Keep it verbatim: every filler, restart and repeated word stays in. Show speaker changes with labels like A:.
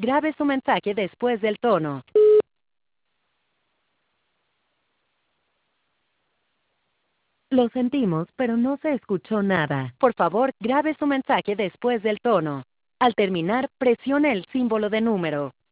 A: grabe su mensaje después del tono. Lo sentimos, pero no se escuchó nada. Por favor, grabe su mensaje después del tono. Al terminar, presione el símbolo de número.